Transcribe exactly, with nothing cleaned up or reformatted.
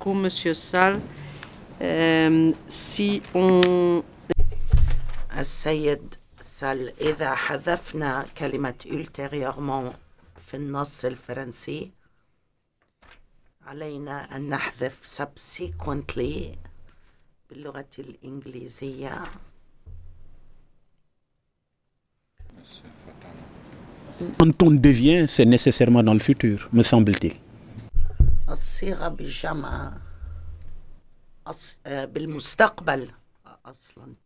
beaucoup, Monsieur Sall. Euh, si on... السيد سال، إذا حذفنا كلمة ultérieurement في النص الفرنسي علينا أن نحذف subsequently باللغة الإنجليزية. Quand on devient, c'est nécessairement dans le futur, me semble-t-il. الصيغة بالجمع أص... بالمستقبل أصلا